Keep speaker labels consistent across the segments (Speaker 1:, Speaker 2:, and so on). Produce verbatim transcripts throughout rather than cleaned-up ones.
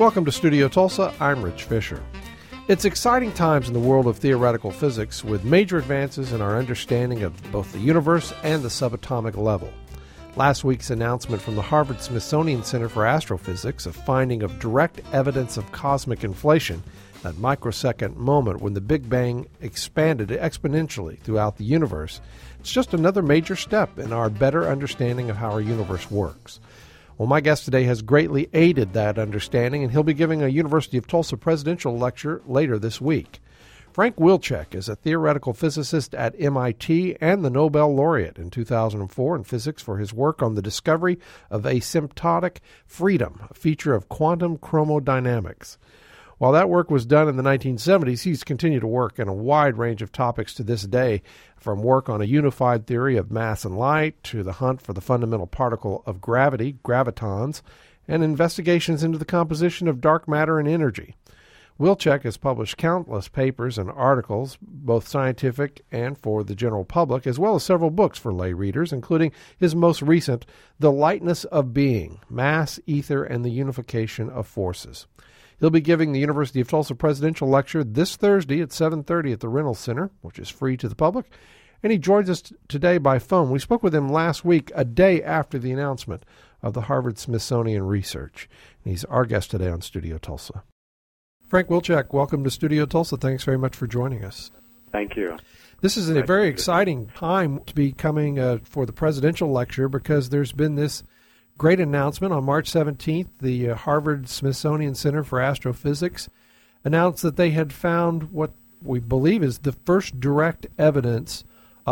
Speaker 1: Welcome to Studio Tulsa. I'm Rich Fisher. It's exciting times in the world of theoretical physics with major advances in our understanding of both the universe and the subatomic level. Last week's announcement from the Harvard-Smithsonian Center for Astrophysics of finding of direct evidence of cosmic inflation, that microsecond moment when the Big Bang expanded exponentially throughout the universe, it's just another major step in our better understanding of how our universe works. Well, my guest today has greatly aided that understanding, and he'll be giving a University of Tulsa presidential lecture later this week. Frank Wilczek is a theoretical physicist at M I T and the Nobel laureate in two thousand four in physics for his work on the discovery of asymptotic freedom, a feature of quantum chromodynamics. While that work was done in the nineteen seventies, he's continued to work in a wide range of topics to this day, from work on a unified theory of mass and light to the hunt for the fundamental particle of gravity, gravitons, and investigations into the composition of dark matter and energy. Wilczek has published countless papers and articles, both scientific and for the general public, as well as several books for lay readers, including his most recent, The Lightness of Being, Mass, Ether, and the Unification of Forces. He'll be giving the University of Tulsa presidential lecture this Thursday at seven thirty at the Reynolds Center, which is free to the public, and he joins us today by phone. We spoke with him last week, a day after the announcement of the Harvard-Smithsonian research. And he's our guest today on Studio Tulsa. Frank Wilczek, welcome to Studio Tulsa. Thanks very much for joining us.
Speaker 2: Thank you.
Speaker 1: This is a very exciting time to be coming uh, for the presidential lecture because there's been this great announcement on March seventeenth. The uh, Harvard-Smithsonian Center for Astrophysics announced that they had found what we believe is the first direct evidence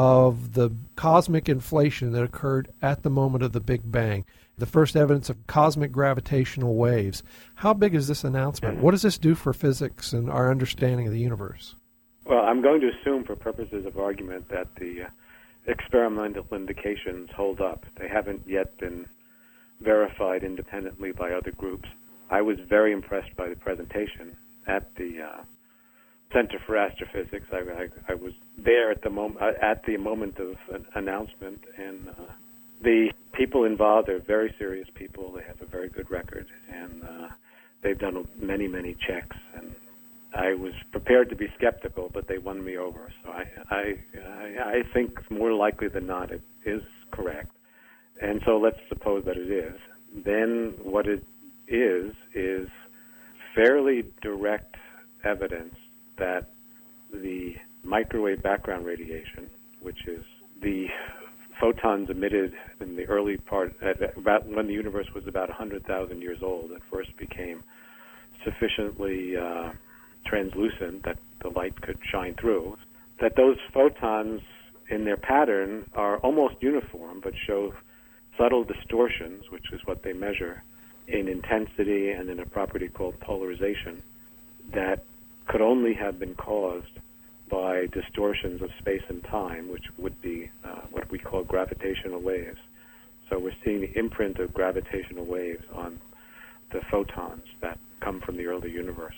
Speaker 1: of the cosmic inflation that occurred at the moment of the Big Bang, the first evidence of cosmic gravitational waves. How big is this announcement? What does this do for physics and our understanding of the universe?
Speaker 2: Well, I'm going to assume for purposes of argument that the uh, experimental indications hold up. They haven't yet been verified independently by other groups. I was very impressed by the presentation at the uh, Center for Astrophysics. I, I, I was there at the moment at the moment of an announcement, and uh, the people involved are very serious people. They have a very good record, and uh, they've done many, many checks. And I was prepared to be skeptical, but they won me over. So I, I, I, I think more likely than not it is correct. And so let's suppose that it is. Then what it is is fairly direct evidence that the microwave background radiation, which is the photons emitted in the early part, at about when the universe was about one hundred thousand years old, it first became sufficiently uh, translucent that the light could shine through, that those photons in their pattern are almost uniform but show subtle distortions, which is what they measure, in intensity and in a property called polarization, that could only have been caused by distortions of space and time, which would be uh, what we call gravitational waves. So we're seeing the imprint of gravitational waves on the photons that come from the early universe.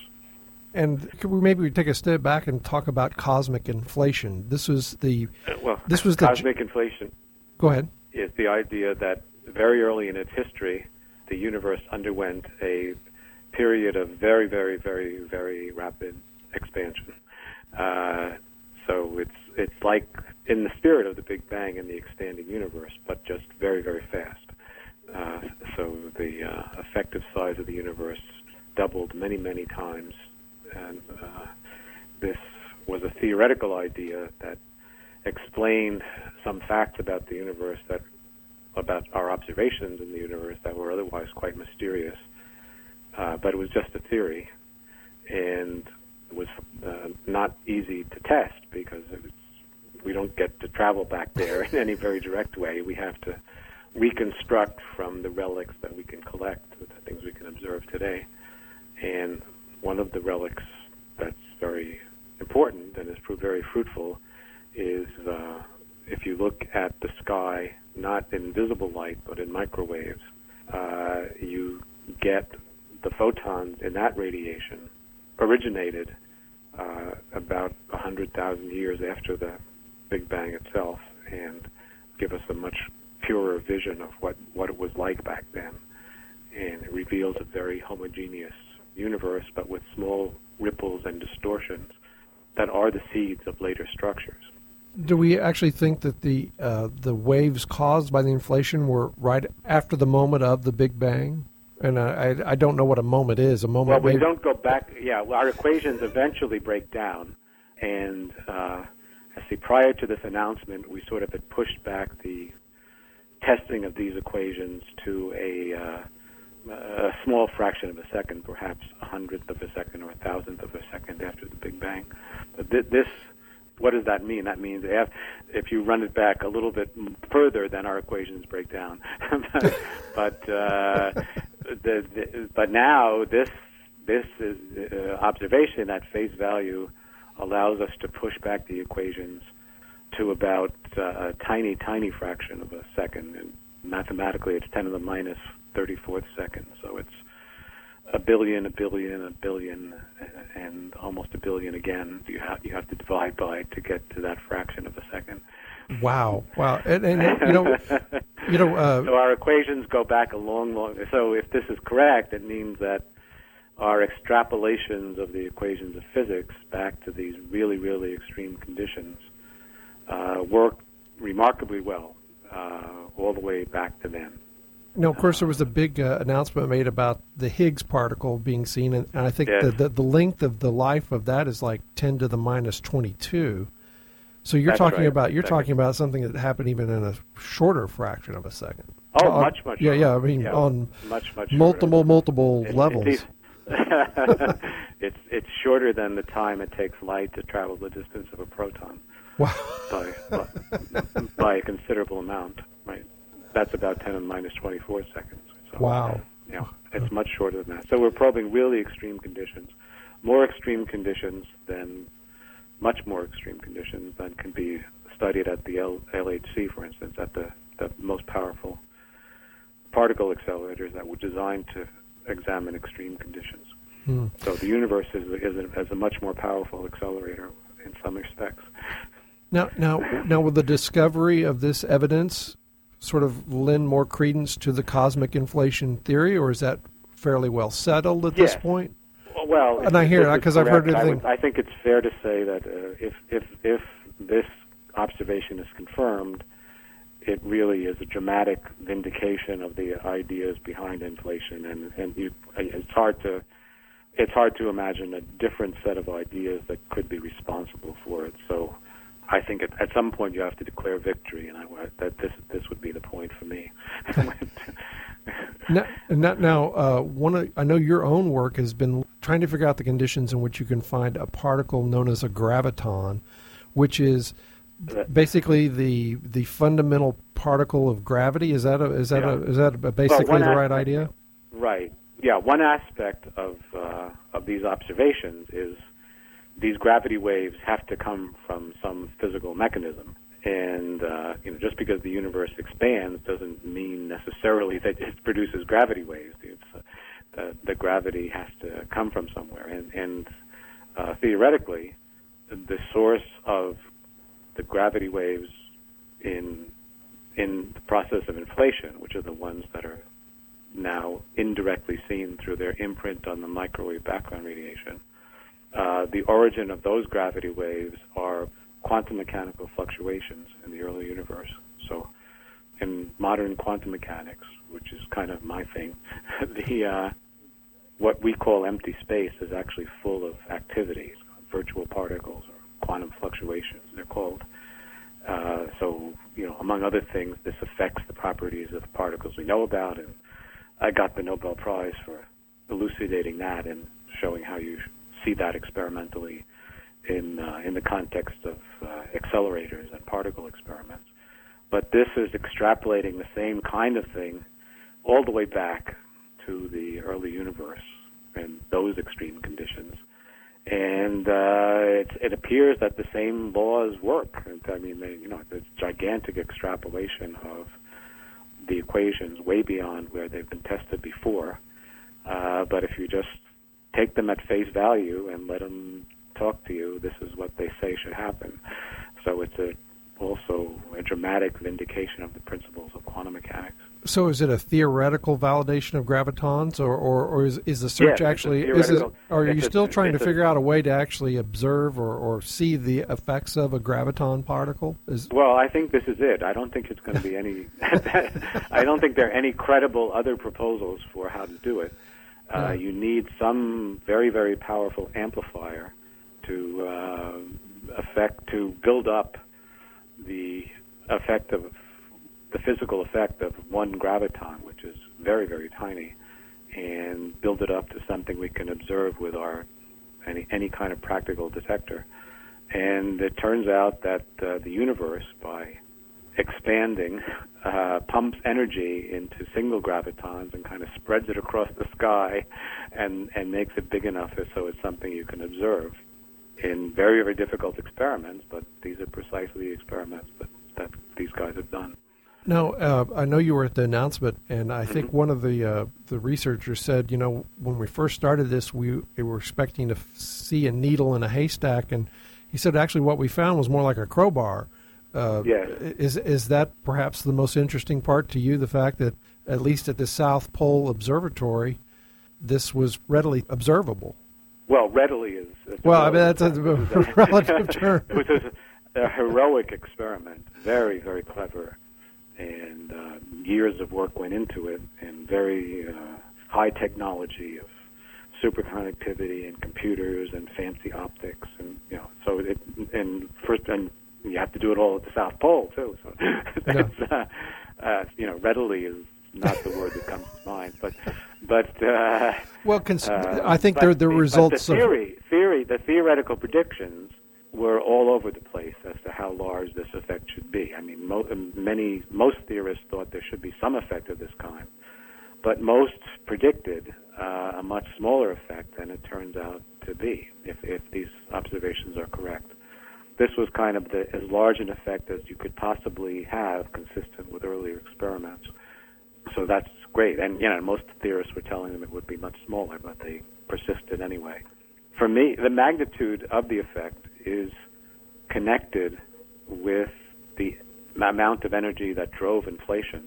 Speaker 1: And could we maybe take a step back and talk about cosmic inflation? This was the
Speaker 2: Uh, well,
Speaker 1: this was
Speaker 2: cosmic
Speaker 1: the,
Speaker 2: inflation.
Speaker 1: Go ahead.
Speaker 2: Is the idea that very early in its history, the universe underwent a period of very, very, very, very rapid expansion. Uh, so it's it's like in the spirit of the Big Bang and the expanding universe, but just very, very fast. Uh, so the uh, effective size of the universe doubled many, many times, and uh, this was a theoretical idea that explained some facts about the universe, that about our observations in the universe that were otherwise quite mysterious. Uh, but it was just a theory, and it was uh, not easy to test because it was, we don't get to travel back there in any very direct way. We have to reconstruct from the relics that we can collect, the things we can observe today. And one of the relics that's very important and has proved very fruitful is uh, if you look at the sky, not in visible light, but in microwaves, uh, you get the photons in that radiation originated uh, about one hundred thousand years after the Big Bang itself, and give us a much purer vision of what, what it was like back then. And it reveals a very homogeneous universe, but with small ripples and distortions that are the seeds of later structures.
Speaker 1: Do we actually think that the uh, the waves caused by the inflation were right after the moment of the Big Bang? And I, I don't know what a moment is. A moment.
Speaker 2: Well, we
Speaker 1: may...
Speaker 2: don't go back. Yeah, well, our equations eventually break down, and uh, I see. Prior to this announcement, we sort of had pushed back the testing of these equations to a, uh, a small fraction of a second, perhaps a hundredth of a second or a thousandth of a second after the Big Bang. But th- this. What does that mean? That means if, if you run it back a little bit further, then our equations break down. but uh, the, the, but now this this is, uh, observation at face value allows us to push back the equations to about uh, a tiny, tiny fraction of a second. And mathematically, it's ten to the minus thirty-fourth second. So it's a billion, a billion, a billion, and almost a billion again. You have you have to divide by to get to that fraction of a second.
Speaker 1: Wow, wow, and, and you know, you know. Uh,
Speaker 2: so our equations go back a long, long. So if this is correct, it means that our extrapolations of the equations of physics back to these really, really extreme conditions uh, work remarkably well uh, all the way back to then.
Speaker 1: No, of course, there was a big uh, announcement made about the Higgs particle being seen, and, and I think
Speaker 2: yes.
Speaker 1: the, the the length of the life of that is like ten to the minus twenty-two. So you're
Speaker 2: That's
Speaker 1: talking
Speaker 2: right.
Speaker 1: about you're
Speaker 2: Second.
Speaker 1: talking about something that happened even in a shorter fraction of a second.
Speaker 2: Oh,
Speaker 1: on,
Speaker 2: much, much.
Speaker 1: Yeah,
Speaker 2: shorter.
Speaker 1: yeah. I mean,
Speaker 2: yeah,
Speaker 1: on
Speaker 2: much, much
Speaker 1: multiple,
Speaker 2: shorter.
Speaker 1: multiple
Speaker 2: It's,
Speaker 1: levels.
Speaker 2: It's, it's it's shorter than the time it takes light to travel the distance of a proton.
Speaker 1: Wow.
Speaker 2: by, by by a considerable amount. Right. That's about ten to the minus twenty-four seconds. So,
Speaker 1: Wow.
Speaker 2: Yeah, it's much shorter than that. So we're probing really extreme conditions, more extreme conditions than, much more extreme conditions than can be studied at the L- LHC, for instance, at the, the most powerful particle accelerators that were designed to examine extreme conditions.
Speaker 1: Hmm.
Speaker 2: So the universe is, is, a, is a much more powerful accelerator in some respects.
Speaker 1: Now, now, now, will the discovery of this evidence sort of lend more credence to the cosmic inflation theory, or is that fairly well settled at
Speaker 2: Yes.
Speaker 1: this point?
Speaker 2: Well,
Speaker 1: and I hear that because I've heard
Speaker 2: correct, I,
Speaker 1: everything.
Speaker 2: would, I think it's fair to say that uh, if if if this observation is confirmed, it really is a dramatic vindication of the ideas behind inflation, and and you, it's hard to it's hard to imagine a different set of ideas that could be responsible for it. So, I think at, at some point you have to declare victory, and I that this this would be the point for me.
Speaker 1: Now, now, now uh, one of, I know your own work has been trying to figure out the conditions in which you can find a particle known as a graviton, which is basically the the fundamental particle of gravity. Is that a, is that
Speaker 2: yeah.
Speaker 1: a, is that a basically
Speaker 2: well,
Speaker 1: the
Speaker 2: aspect,
Speaker 1: right idea?
Speaker 2: Right. Yeah. One aspect of uh, of these observations is these gravity waves have to come from some physical mechanism. And uh, you know, just because the universe expands doesn't mean necessarily that it produces gravity waves. It's, uh, the, the gravity has to come from somewhere, and, and uh, theoretically, the source of the gravity waves in in the process of inflation, which are the ones that are now indirectly seen through their imprint on the microwave background radiation, uh, the origin of those gravity waves are quantum mechanical fluctuations in the early universe. So in modern quantum mechanics, which is kind of my thing, the uh, what we call empty space is actually full of activities, virtual particles or quantum fluctuations, they're called. Uh, so, you know, among other things, this affects the properties of particles we know about, and I got the Nobel Prize for elucidating that and showing how you see that experimentally in uh, in the context of uh, accelerators and particle experiments. But this is extrapolating the same kind of thing all the way back to the early universe and those extreme conditions. And uh, it, it appears that the same laws work. I mean, they, you know, there's gigantic extrapolation of the equations way beyond where they've been tested before. Uh, but if you just take them at face value and let them talk to you, this is what they say should happen. So it's a, also a dramatic vindication of the principles of quantum mechanics.
Speaker 1: So is it a theoretical validation of gravitons, or, or, or is, is the search
Speaker 2: yes,
Speaker 1: actually, is it, or are you
Speaker 2: it's
Speaker 1: still
Speaker 2: a,
Speaker 1: trying to
Speaker 2: a,
Speaker 1: figure out a way to actually observe or, or see the effects of a graviton particle? Is,
Speaker 2: well, I think this is it. I don't think it's going to be any, I don't think there are any credible other proposals for how to do it. Uh, yeah. You need some very, very powerful amplifier to uh, affect, to build up the effect of the physical effect of one graviton, which is very, very tiny, and build it up to something we can observe with our any any kind of practical detector. And it turns out that uh, the universe, by expanding, uh, pumps energy into single gravitons and kind of spreads it across the sky, and and makes it big enough so it's something you can observe in very, very difficult experiments. But these are precisely the experiments that, that these guys have done.
Speaker 1: Now, uh, I know you were at the announcement, and I think
Speaker 2: mm-hmm.
Speaker 1: one of the uh, the researchers said, you know, when we first started this, we, we were expecting to f- see a needle in a haystack, and he said actually what we found was more like a crowbar. Uh,
Speaker 2: yes.
Speaker 1: Is is that perhaps the most interesting part to you, the fact that at least at the South Pole Observatory, this was readily observable?
Speaker 2: Well, readily is... is
Speaker 1: well, I mean, that's a, a relative term.
Speaker 2: It was a, a heroic experiment, very, very clever. And uh, years of work went into it, and very uh, high technology of superconductivity and computers and fancy optics, and you know, so it and first and you have to do it all at the South Pole too. So that's yeah. uh, uh, you know, readily is not the word that comes to mind, but but uh,
Speaker 1: well, cons-
Speaker 2: uh,
Speaker 1: I think
Speaker 2: but
Speaker 1: they're the results
Speaker 2: but the theory,
Speaker 1: of
Speaker 2: theory, the theoretical predictions were all over the place as to how large this effect should be. I mean, mo- many, most theorists thought there should be some effect of this kind, but most predicted uh, a much smaller effect than it turns out to be, if, if these observations are correct. This was kind of the, as large an effect as you could possibly have consistent with earlier experiments. So that's great. And, you know, most theorists were telling them it would be much smaller, but they persisted anyway. For me, the magnitude of the effect is connected with the amount of energy that drove inflation.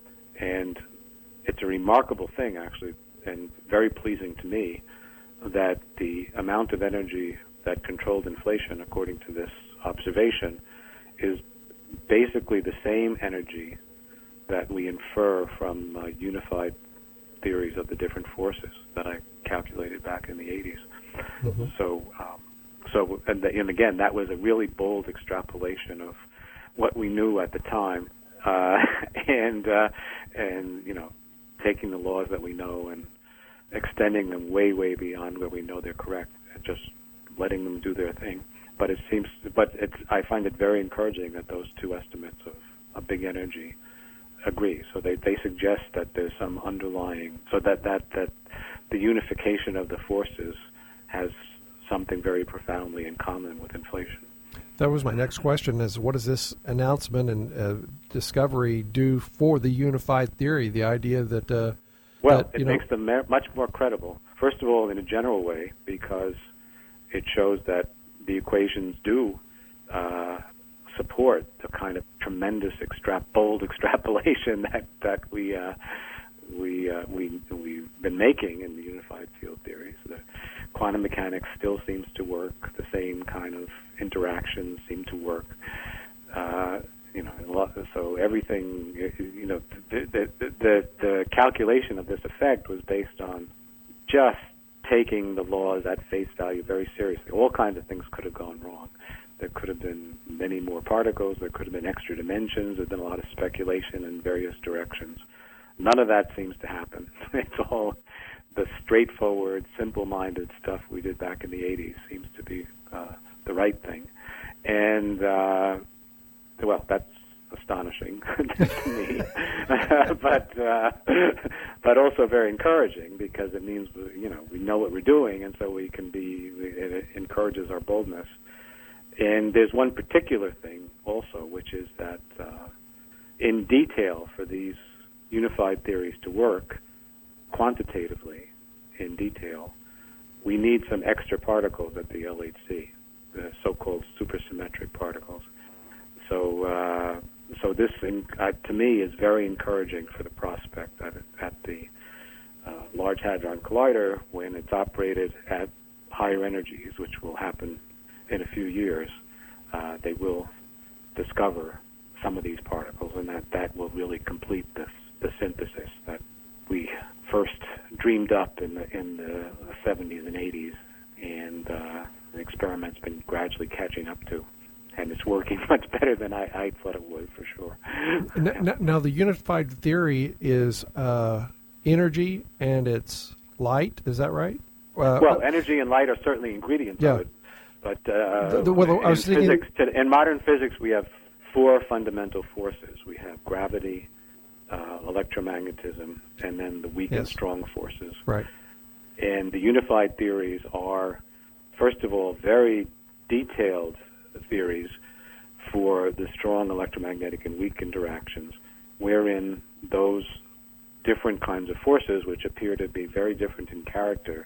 Speaker 2: And it's a remarkable thing, actually, and very pleasing to me, that the amount of energy that controlled inflation, according to this observation, is basically the same energy that we infer from uh, unified theories of the different forces that I calculated back in the eighties. Mm-hmm. So, um, so and, the, and again, that was a really bold extrapolation of what we knew at the time, uh, and uh, and you know, taking the laws that we know and extending them way, way beyond where we know they're correct, and just letting them do their thing. But it seems, but it's, I find it very encouraging that those two estimates of a big energy agree. So they, they suggest that there's some underlying, so that, that, that the unification of the forces has something very profoundly in common with inflation.
Speaker 1: That was my next question, is what does this announcement and uh, discovery do for the unified theory, the idea that... Uh,
Speaker 2: well,
Speaker 1: that,
Speaker 2: it
Speaker 1: you know,
Speaker 2: makes them much more credible. First of all, in a general way, because it shows that the equations do uh, support the kind of tremendous, extra- bold extrapolation that that we uh, we uh, we we've been making in the unified field theory. So the quantum mechanics still seems to work. The same kind of interactions seem to work. Uh, you know, a lot, so everything. You know, the, the the the calculation of this effect was based on just taking the laws at face value very seriously. All kinds of things could have gone wrong. There could have been many more particles. There could have been extra dimensions. There's been a lot of speculation in various directions. None of that seems to happen. It's all the straightforward, simple-minded stuff we did back in the eighties seems to be uh, the right thing. And, uh, well, that's astonishing to me, but uh, but also very encouraging, because it means, you know, we know what we're doing, and so we can be, it encourages our boldness. And there's one particular thing also, which is that uh, in detail, for these unified theories to work quantitatively in detail, we need some extra particles at the L H C, the so-called supersymmetric particles. So uh, so this, in, uh, to me, is very encouraging for the prospect at, at the uh, Large Hadron Collider when it's operated at higher energies, which will happen in a few years. Uh, they will discover some of these particles, and that, that will really complete this, the synthesis that we first dreamed up in the, in the seventies and eighties, and uh, the experiment's been gradually catching up to. And it's working much better than I, I thought it would, for sure.
Speaker 1: Now, now the unified theory is uh, energy and it's light. Is that right?
Speaker 2: Uh, well, energy and light are certainly ingredients
Speaker 1: yeah.
Speaker 2: of it. But uh,
Speaker 1: the, the, well, I was
Speaker 2: in,
Speaker 1: thinking,
Speaker 2: physics, to, in modern physics, we have four fundamental forces. We have gravity, uh, electromagnetism, and then the weak
Speaker 1: yes.
Speaker 2: and strong forces.
Speaker 1: Right.
Speaker 2: And the unified theories are, first of all, very detailed theories for the strong electromagnetic and weak interactions, wherein those different kinds of forces, which appear to be very different in character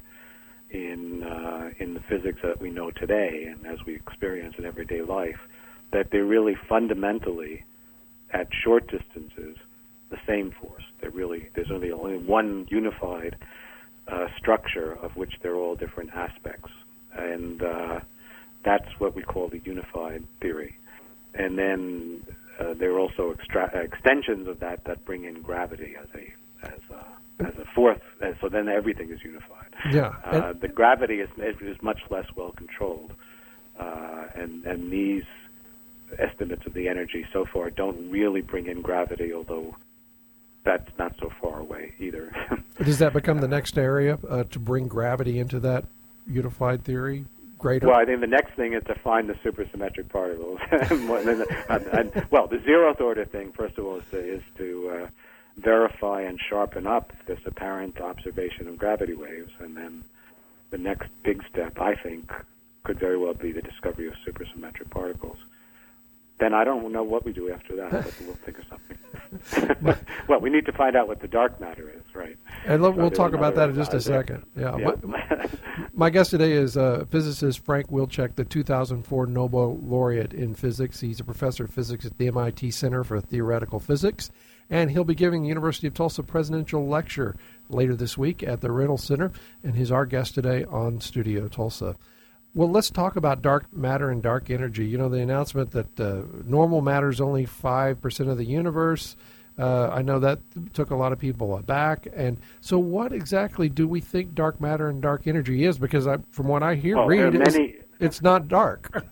Speaker 2: in uh, in the physics that we know today and as we experience in everyday life, that they're really fundamentally, at short distances, the same force. They're really, there's only only one unified uh, structure of which they're all different aspects, and uh, that's what we call the unified theory. And then uh, there are also extra- extensions of that that bring in gravity as a as a, as a fourth. Uh, so then everything is unified.
Speaker 1: Yeah.
Speaker 2: Uh, the gravity is is much less well controlled, uh, and and these estimates of the energy so far don't really bring in gravity, although that's not so far away either.
Speaker 1: Does that become the next area uh, to bring gravity into that unified theory? Greater?
Speaker 2: Well, I think the next thing is to find the supersymmetric particles. and, and, well, the zeroth order thing, first of all, is to, is to uh, verify and sharpen up this apparent observation of gravity waves. And then the next big step, I think, could very well be the discovery of supersymmetric particles. Then I don't know what we do after that, but we'll think of something. Well, we need to find out what the dark matter is, right?
Speaker 1: And look,
Speaker 2: so
Speaker 1: we'll talk about that in just a second. Yeah. yeah. My, my guest today is uh, physicist Frank Wilczek, the two thousand four Nobel laureate in physics. He's a professor of physics at the M I T Center for Theoretical Physics, and he'll be giving the University of Tulsa presidential lecture later this week at the Reynolds Center, and he's our guest today on Studio Tulsa. Well, let's talk about dark matter and dark energy. You know, the announcement that uh, normal matter is only five percent of the universe. Uh, I know that took a lot of people aback. And so what exactly do we think dark matter and dark energy is? Because I, from what I hear,
Speaker 2: well,
Speaker 1: read,
Speaker 2: many,
Speaker 1: it's, it's not dark.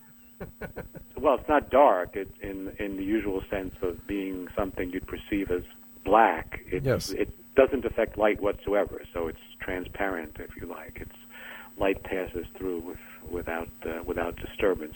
Speaker 2: Well, it's not dark it, in, in the usual sense of being something you'd perceive as black. It,
Speaker 1: yes.
Speaker 2: It doesn't affect light whatsoever, so it's transparent, if you like. It's light passes through with, without uh, without disturbance.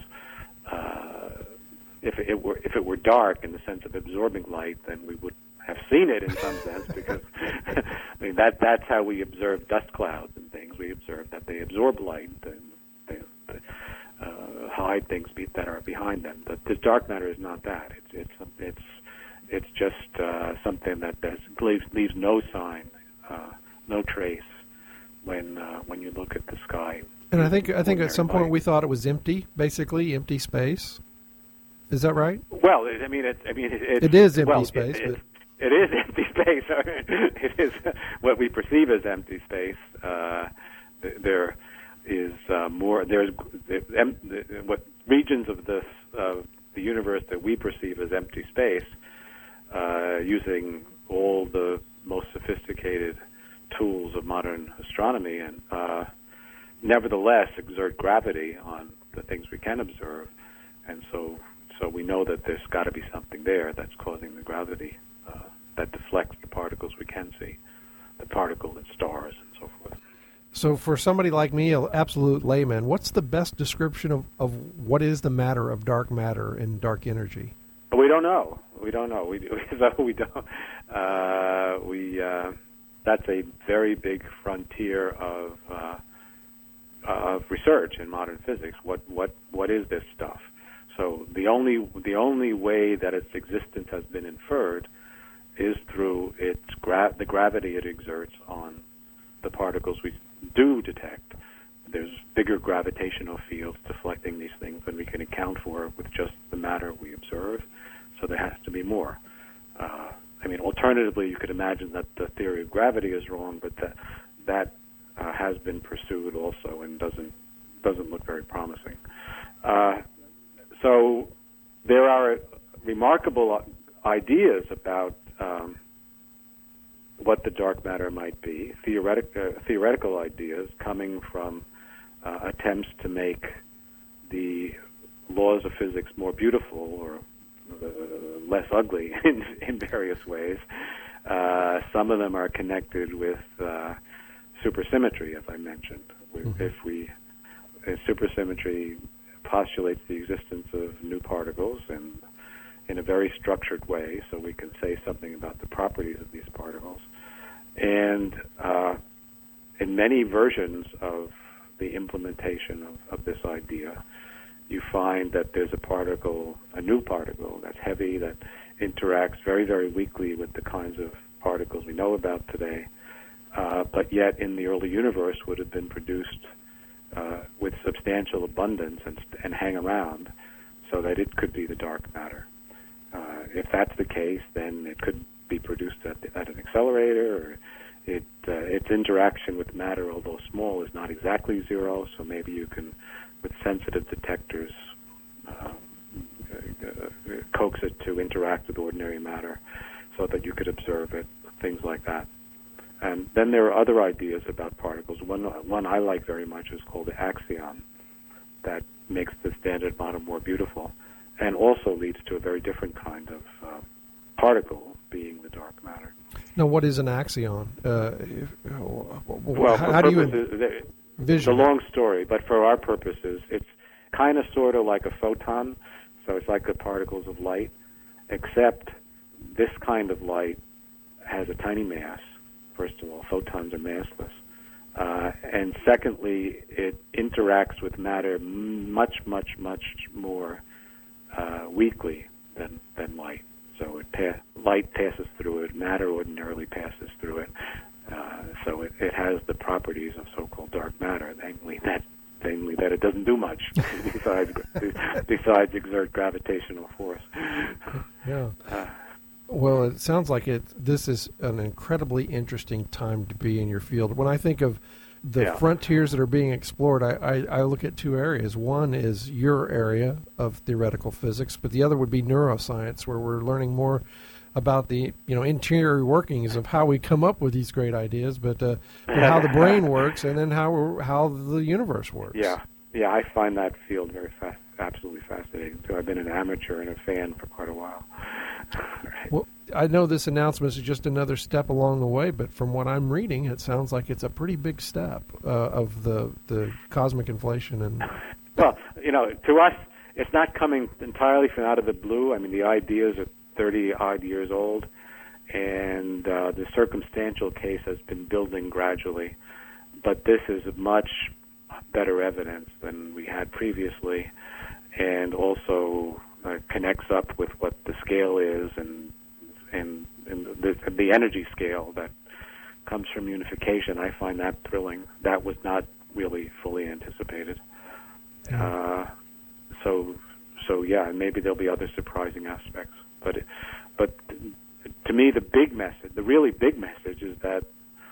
Speaker 2: Uh, if it were if it were dark in the sense of absorbing light, then we would have seen it in some sense, because I mean that that's how we observe dust clouds and things. We observe that they absorb light and they, they uh, hide things be, that are behind them. But the dark matter is not that. It's it's it's it's just uh, something that does, leaves leaves no sign, uh, no trace when uh, when you look at the sky.
Speaker 1: And I think I think at some point
Speaker 2: light.
Speaker 1: we thought it was empty, basically empty space. Is that right?
Speaker 2: Well, it, I mean, it, I mean, it, it's,
Speaker 1: it is empty
Speaker 2: well,
Speaker 1: space.
Speaker 2: It, it, it is empty space. It is what we perceive as empty space. Uh, there is uh, more. There's em, what regions of this uh, the universe that we perceive as empty space, uh, using all the most sophisticated tools of modern astronomy, and uh, nevertheless exert gravity on the things we can observe, and so so we know that there's got to be something there that's causing the gravity uh, that deflects the particles we can see, the particle in stars and so forth.
Speaker 1: So for somebody like me, an absolute layman, what's the best description of, of what is the matter of dark matter and dark energy?
Speaker 2: We don't know. We don't know. We so we don't. Uh, we uh, that's a very big frontier of uh, of research in modern physics. What what what is this stuff? So the only the only way that its existence has been inferred is through its gra- the gravity it exerts on the particles we do detect. There's bigger gravitational fields deflecting these things than we can account for with just the matter we observe. so there has to be more. Uh, I mean, alternatively, you could imagine that the theory of gravity is wrong, but that that uh, has been pursued also and doesn't doesn't look very promising. Uh, so there are remarkable ideas about um, what the dark matter might be, theoretic, uh, theoretical ideas coming from uh, attempts to make the laws of physics more beautiful or uh, less ugly in, in various ways. Uh, some of them are connected with uh, supersymmetry, as I mentioned. Mm-hmm. If we, if supersymmetry postulates the existence of new particles and in a very structured way, so we can say something about the properties of these particles. And uh, in many versions of the implementation of, of this idea, you find that there's a particle, a new particle that's heavy, that interacts very, very weakly with the kinds of particles we know about today, uh, but yet in the early universe would have been produced uh, with substantial abundance and, and hang around so that it could be the dark matter. Uh, if that's the case, then it could be produced at, the, at an accelerator, or it, uh, its interaction with matter, although small, is not exactly zero, so maybe you can, with sensitive detectors, uh, uh, coax it to interact with ordinary matter so that you could observe it, things like that. And then there are other ideas about particles. One, one I like very much is called the axion, that makes the standard model more beautiful, and also leads to a very different kind of uh, particle, being the dark matter.
Speaker 1: Now, what is an axion? Uh,
Speaker 2: well,
Speaker 1: how, how do you
Speaker 2: envision?
Speaker 1: It's
Speaker 2: a long story, but for our purposes, it's kind of sort of like a photon, so it's like the particles of light, except this kind of light has a tiny mass. First of all, photons are massless. Uh, and secondly, it interacts with matter much, much, much more uh, weakly than, than light. So it pa- light passes through it, matter ordinarily passes through it. Uh, so it, it has the properties of so-called dark matter, namely that, namely that it doesn't do much besides besides exert gravitational force.
Speaker 1: Yeah.
Speaker 2: Uh,
Speaker 1: Well, it sounds like it. This is an incredibly interesting time to be in your field. When I think of the
Speaker 2: yeah.
Speaker 1: frontiers that are being explored, I, I, I look at two areas. One is your area of theoretical physics, but the other would be neuroscience, where we're learning more about the you know interior workings of how we come up with these great ideas, but, uh, but how the brain works, and then how how the universe works.
Speaker 2: Yeah, yeah, I find that field very fast, absolutely fascinating too. I've been an amateur and a fan for quite a while. Right.
Speaker 1: Well, I know this announcement is just another step along the way, but from what I'm reading, it sounds like it's a pretty big step uh, of the the cosmic inflation. And
Speaker 2: well, you know, to us, it's not coming entirely from out of the blue. I mean, the ideas are thirty odd years old, and uh, the circumstantial case has been building gradually. But this is much better evidence than we had previously, and also uh, connects up with what the scale is and and, and the, the energy scale that comes from unification. I find that thrilling. That was not really fully anticipated.
Speaker 1: Yeah.
Speaker 2: Uh, so, so yeah, and maybe there'll be other surprising aspects. But, but to me, the big message, the really big message, is that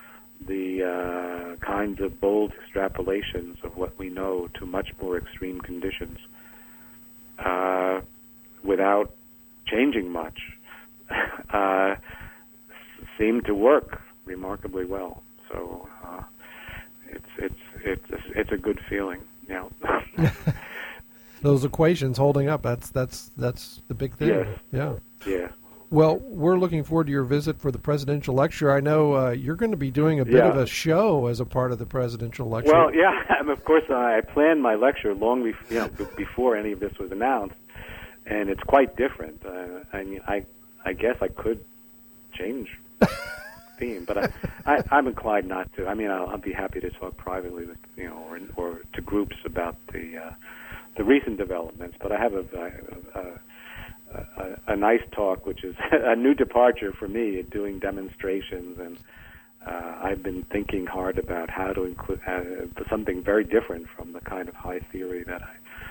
Speaker 2: the uh, kinds of bold extrapolations of what we know to much more extreme conditions, uh, without changing much, uh, seem to work remarkably well. So uh, it's it's it's it's a good feeling. Yeah.
Speaker 1: Those equations holding up. That's that's that's the big thing.
Speaker 2: Yes.
Speaker 1: Yeah.
Speaker 2: Yeah.
Speaker 1: Well, we're looking forward to your visit for the presidential lecture. I know uh, you're going to be doing a bit
Speaker 2: yeah.
Speaker 1: of a show as a part of the presidential lecture.
Speaker 2: Well, yeah. Of course, I planned my lecture long before, you know, before any of this was announced, and it's quite different. Uh, I mean, I I guess I could change theme, but I, I I'm inclined not to. I mean, I'll, I'll be happy to talk privately with you know, or or to groups about the uh, the recent developments. But I have a. a, a A, a nice talk, which is a new departure for me, doing demonstrations, and uh, I've been thinking hard about how to include uh, something very different from the kind of high theory that I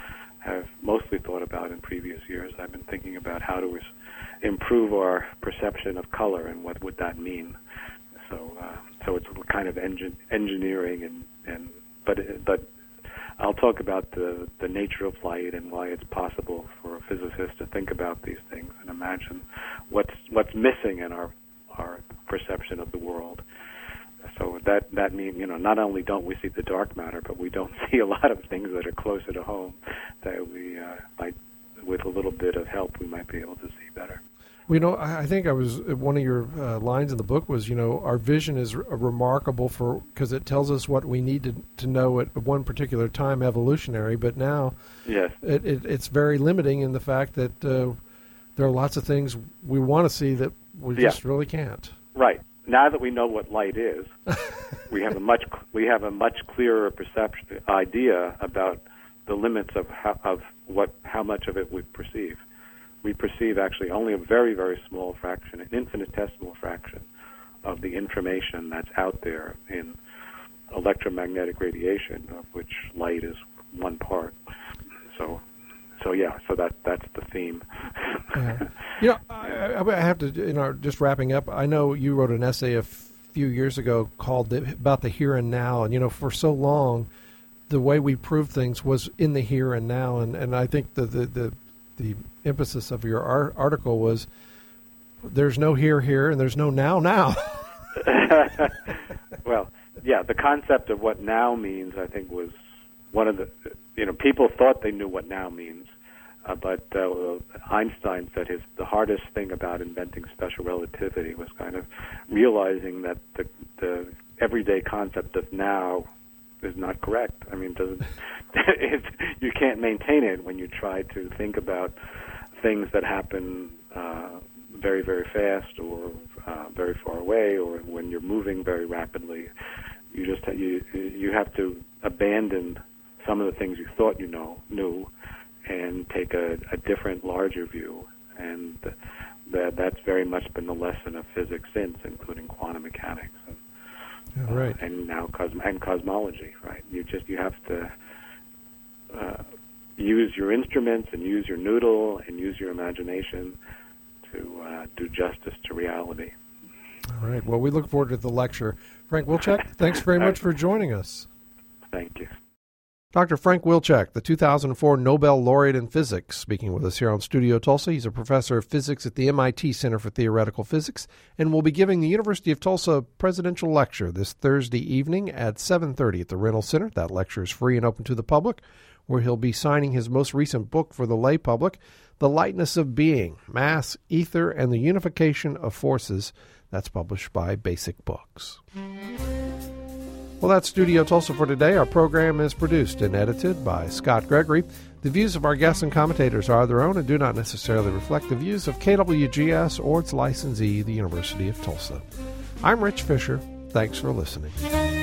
Speaker 2: have mostly thought about in previous years. I've been thinking about how to improve our perception of color and what would that mean. So, uh, so it's kind of engin- engineering, and, and but but I'll talk about the the nature of light and why it's possible for a physicist to think about these things and imagine what's what's missing in our our perception of the world. So that that means, you know, not only don't we see the dark matter, but we don't see a lot of things that are closer to home that we uh, might, with a little bit of help, we might be able to see better.
Speaker 1: Well, you know, I think I was one of your uh, lines in the book was, you know, our vision is r- remarkable for because it tells us what we need to, to know at one particular time, evolutionary. But now,
Speaker 2: yes,
Speaker 1: it, it, it's very limiting in the fact that uh, there are lots of things we want to see that we
Speaker 2: yeah.
Speaker 1: just really can't.
Speaker 2: Right. Now that we know what light is, we have a much we have a much clearer perception idea about the limits of how, of what how much of it we perceive. We perceive actually only a very, very small fraction, an infinitesimal fraction of the information that's out there in electromagnetic radiation, of which light is one part. So, so yeah, so that that's the theme.
Speaker 1: Yeah. You know, I, I have to, you know, just wrapping up, I know you wrote an essay a few years ago called the, about the here and now, and, you know, for so long, the way we proved things was in the here and now, and, and I think the, the, the the emphasis of your art- article was there's no here here and there's no now now.
Speaker 2: Well, yeah, the concept of what now means, I think, was one of the, you know, people thought they knew what now means, uh, but uh, Einstein said his the hardest thing about inventing special relativity was kind of realizing that the, the everyday concept of now is not correct. I mean, doesn't it, you can't maintain it when you try to think about things that happen uh, very, very fast or uh, very far away, or when you're moving very rapidly. You just you you have to abandon some of the things you thought you know knew, and take a, a different, larger view. And that that's very much been the lesson of physics since, including quantum mechanics. And,
Speaker 1: Yeah, right.
Speaker 2: Uh, and now cos- and cosmology, right? You just you have to uh, use your instruments and use your noodle and use your imagination to uh, do justice to reality.
Speaker 1: All right. Well, we look forward to the lecture. Frank Wilczek, thanks very much for joining us.
Speaker 2: Thank you.
Speaker 1: Doctor Frank Wilczek, the two thousand four Nobel laureate in physics, speaking with us here on Studio Tulsa. He's a professor of physics at the M I T Center for Theoretical Physics and will be giving the University of Tulsa a presidential lecture this Thursday evening at seven thirty at the Reynolds Center. That lecture is free and open to the public, where he'll be signing his most recent book for the lay public, The Lightness of Being, Mass, Ether, and the Unification of Forces. That's published by Basic Books. Well, that's Studio Tulsa for today. Our program is produced and edited by Scott Gregory. The views of our guests and commentators are their own and do not necessarily reflect the views of K W G S or its licensee, the University of Tulsa. I'm Rich Fisher. Thanks for listening.